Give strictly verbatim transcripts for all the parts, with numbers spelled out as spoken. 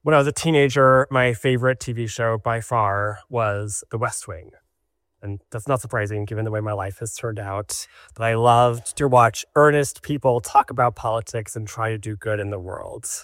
When I was a teenager, my favorite T V show by far was The West Wing. And that's not surprising given the way my life has turned out. But I loved to watch earnest people talk about politics and try to do good in the world.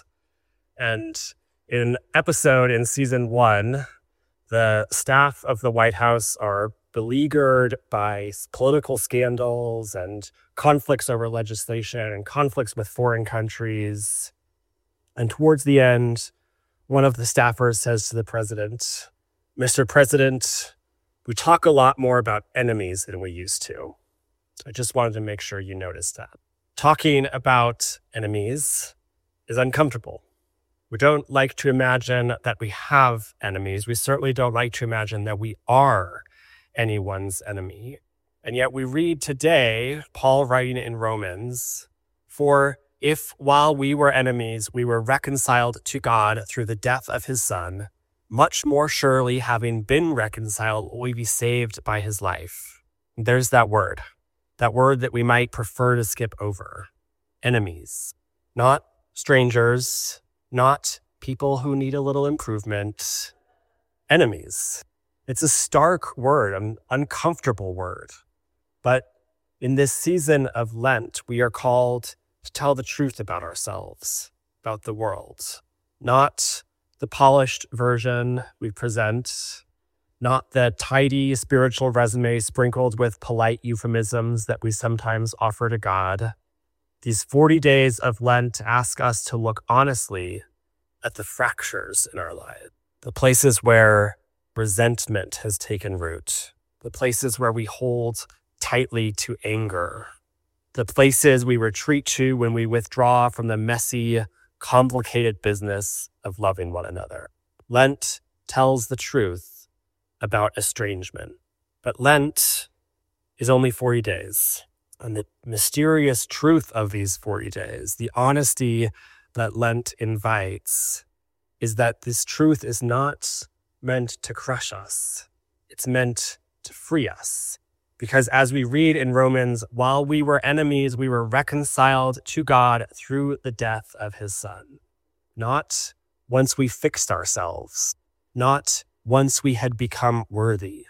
And in an episode in season one, the staff of the White House are beleaguered by political scandals and conflicts over legislation and conflicts with foreign countries. And towards the end, one of the staffers says to the president, "Mister President, we talk a lot more about enemies than we used to." I just wanted to make sure you noticed that. Talking about enemies is uncomfortable. We don't like to imagine that we have enemies. We certainly don't like to imagine that we are anyone's enemy. And yet we read today, Paul writing in Romans, "For if while we were enemies, we were reconciled to God through the death of his son, much more surely having been reconciled, will we be saved by his life." There's that word, that word that we might prefer to skip over. Enemies, not strangers, not people who need a little improvement. Enemies. It's a stark word, an uncomfortable word. But in this season of Lent, we are called to tell the truth about ourselves, about the world, not the polished version we present, not the tidy spiritual resume sprinkled with polite euphemisms that we sometimes offer to God. These forty days of Lent ask us to look honestly at the fractures in our lives, the places where resentment has taken root, the places where we hold tightly to anger, the places we retreat to when we withdraw from the messy, complicated business of loving one another. Lent tells the truth about estrangement, but Lent is only forty days. And the mysterious truth of these forty days, the honesty that Lent invites, is that this truth is not meant to crush us. It's meant to free us. Because as we read in Romans, while we were enemies, we were reconciled to God through the death of his son. Not once we fixed ourselves, not once we had become worthy,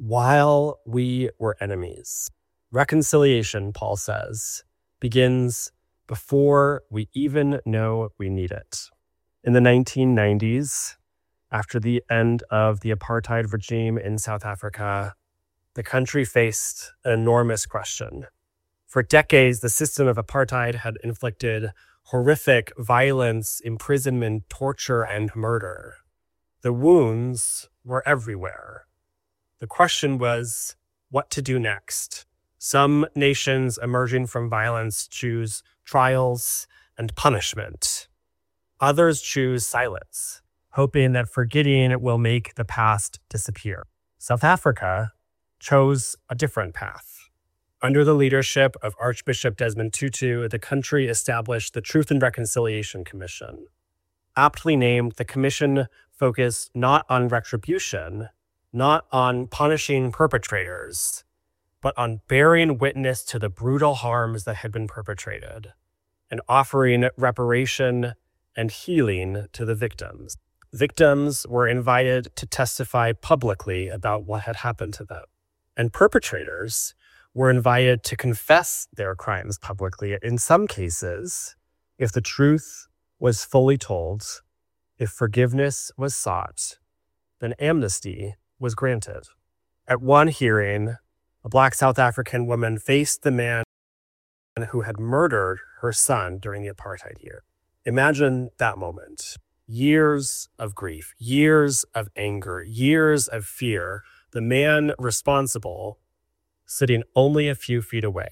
while we were enemies. Reconciliation, Paul says, begins before we even know we need it. In the nineteen nineties, after the end of the apartheid regime in South Africa, the country faced an enormous question. For decades, the system of apartheid had inflicted horrific violence, imprisonment, torture, and murder. The wounds were everywhere. The question was what to do next. Some nations emerging from violence choose trials and punishment. Others choose silence, hoping that forgetting will make the past disappear. South Africa chose a different path. Under the leadership of Archbishop Desmond Tutu, the country established the Truth and Reconciliation Commission. Aptly named, the commission focused not on retribution, not on punishing perpetrators, but on bearing witness to the brutal harms that had been perpetrated and offering reparation and healing to the victims. Victims were invited to testify publicly about what had happened to them. And perpetrators were invited to confess their crimes publicly. In some cases, if the truth was fully told, if forgiveness was sought, then amnesty was granted. At one hearing, a Black South African woman faced the man who had murdered her son during the apartheid year. Imagine that moment. Years of grief, years of anger, years of fear. The man responsible sitting only a few feet away.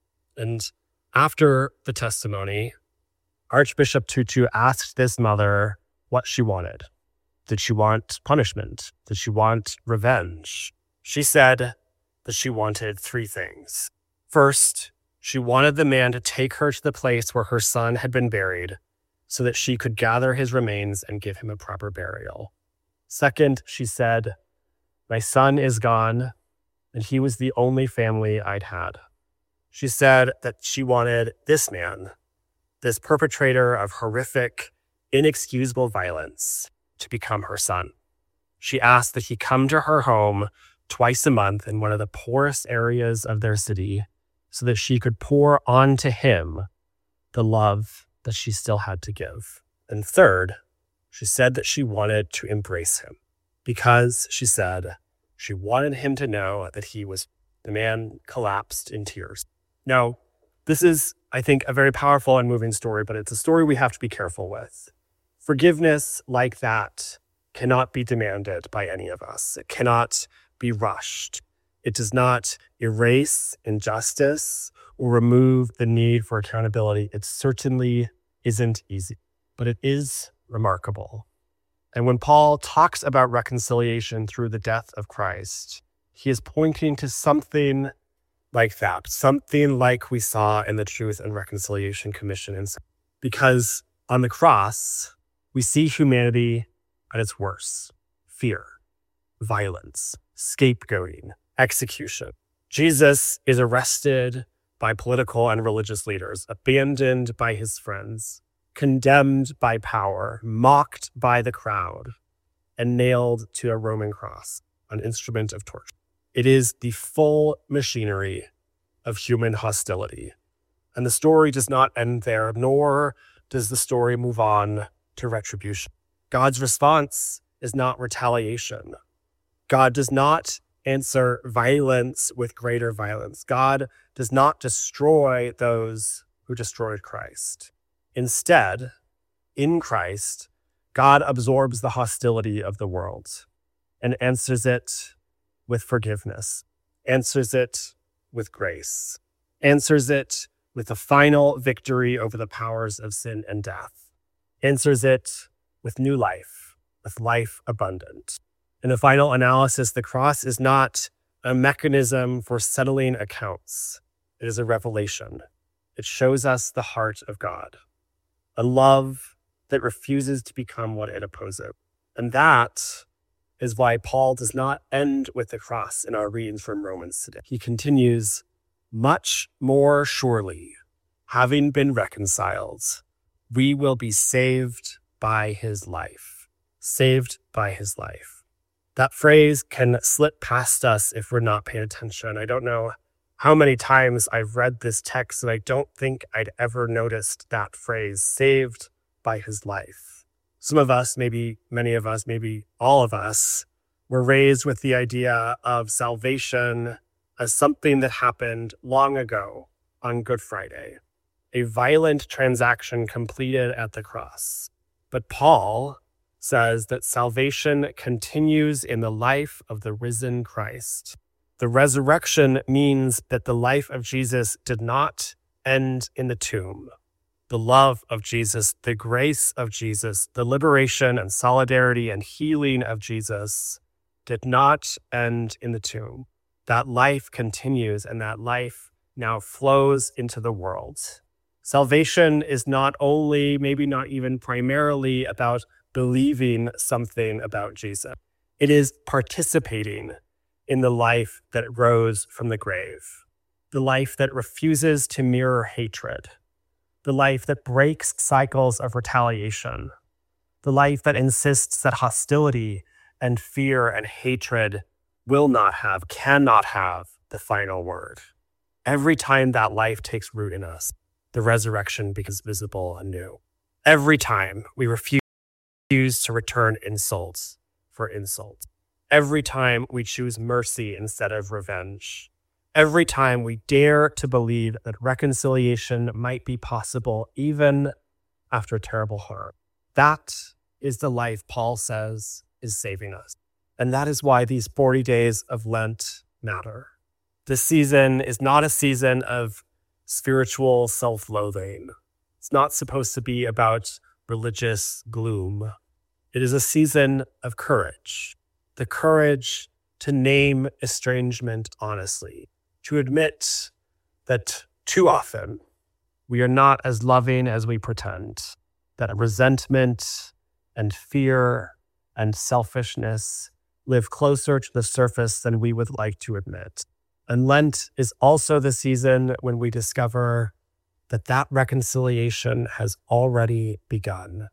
And after the testimony, Archbishop Tutu asked this mother what she wanted. Did she want punishment? Did she want revenge? She said that she wanted three things. First, she wanted the man to take her to the place where her son had been buried so that she could gather his remains and give him a proper burial. Second, she said, "My son is gone, and he was the only family I'd had." She said that she wanted this man, this perpetrator of horrific, inexcusable violence to become her son. She asked that he come to her home twice a month in one of the poorest areas of their city so that she could pour onto him the love that she still had to give. And third, she said that she wanted to embrace him because, she said, she wanted him to know that he was, the man collapsed in tears. Now, this is, I think, a very powerful and moving story, but it's a story we have to be careful with. Forgiveness like that cannot be demanded by any of us. It cannot be rushed. It does not erase injustice or remove the need for accountability. It certainly isn't easy, but it is remarkable. And when Paul talks about reconciliation through the death of Christ, he is pointing to something like that, something like we saw in the Truth and Reconciliation Commission. Because on the cross, we see humanity at its worst: fear, violence, scapegoating, execution. Jesus is arrested by political and religious leaders, abandoned by his friends, condemned by power, mocked by the crowd, and nailed to a Roman cross, an instrument of torture. It is the full machinery of human hostility. And the story does not end there, nor does the story move on to retribution. God's response is not retaliation. God does not answer violence with greater violence. God does not destroy those who destroyed Christ. Instead, in Christ, God absorbs the hostility of the world and answers it with forgiveness, answers it with grace, answers it with a final victory over the powers of sin and death, answers it with new life, with life abundant. In a final analysis, the cross is not a mechanism for settling accounts. It is a revelation. It shows us the heart of God, a love that refuses to become what it opposes. And that is why Paul does not end with the cross in our readings from Romans today. He continues, much more surely, having been reconciled, we will be saved by his life. Saved by his life. That phrase can slip past us if we're not paying attention. I don't know how many times I've read this text and I don't think I'd ever noticed that phrase, saved by his life. Some of us, maybe many of us, maybe all of us, were raised with the idea of salvation as something that happened long ago on Good Friday, a violent transaction completed at the cross. But Paul says that salvation continues in the life of the risen Christ. The resurrection means that the life of Jesus did not end in the tomb. The love of Jesus, the grace of Jesus, the liberation and solidarity and healing of Jesus did not end in the tomb. That life continues, and that life now flows into the world. Salvation is not only, maybe not even primarily, about believing something about Jesus. It is participating in the life that rose from the grave, the life that refuses to mirror hatred, the life that breaks cycles of retaliation, the life that insists that hostility and fear and hatred will not have, cannot have the final word. Every time that life takes root in us, the resurrection becomes visible anew. Every time we refuse to return insults for insults. Every time we choose mercy instead of revenge. Every time we dare to believe that reconciliation might be possible even after terrible harm. That is the life Paul says is saving us. And that is why these forty days of Lent matter. This season is not a season of spiritual self-loathing. It's not supposed to be about religious gloom. It is a season of courage. The courage to name estrangement honestly, to admit that too often we are not as loving as we pretend, that resentment and fear and selfishness live closer to the surface than we would like to admit. And Lent is also the season when we discover that that reconciliation has already begun.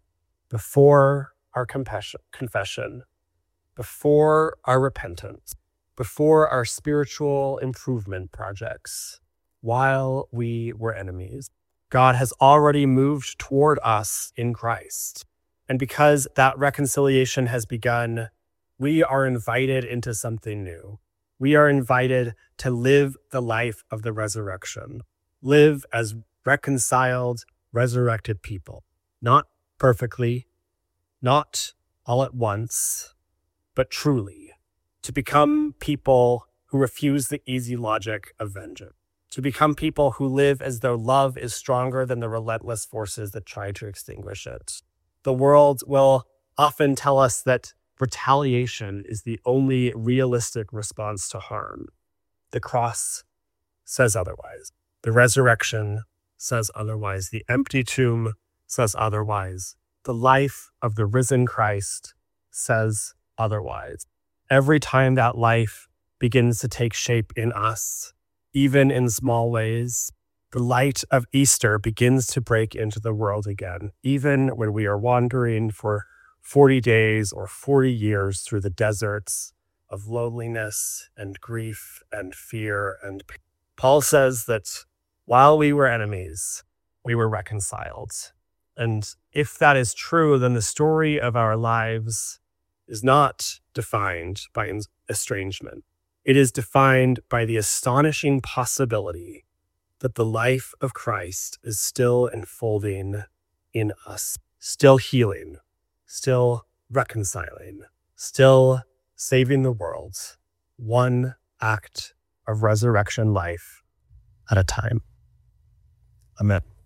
before our compassion, confession, before our repentance, before our spiritual improvement projects, while we were enemies. God has already moved toward us in Christ. And because that reconciliation has begun, we are invited into something new. We are invited to live the life of the resurrection, live as reconciled, resurrected people, not perfectly, not all at once, but truly, to become people who refuse the easy logic of vengeance, to become people who live as though love is stronger than the relentless forces that try to extinguish it. The world will often tell us that retaliation is the only realistic response to harm. The cross says otherwise. The resurrection says otherwise. The empty tomb says otherwise. The life of the risen Christ says otherwise. Every time that life begins to take shape in us, even in small ways, the light of Easter begins to break into the world again, even when we are wandering for forty days or forty years through the deserts of loneliness and grief and fear and pain. Paul says that while we were enemies, we were reconciled. And if that is true, then the story of our lives is not defined by estrangement. It is defined by the astonishing possibility that the life of Christ is still unfolding in us, still healing, still reconciling, still saving the world, one act of resurrection life at a time. Amen.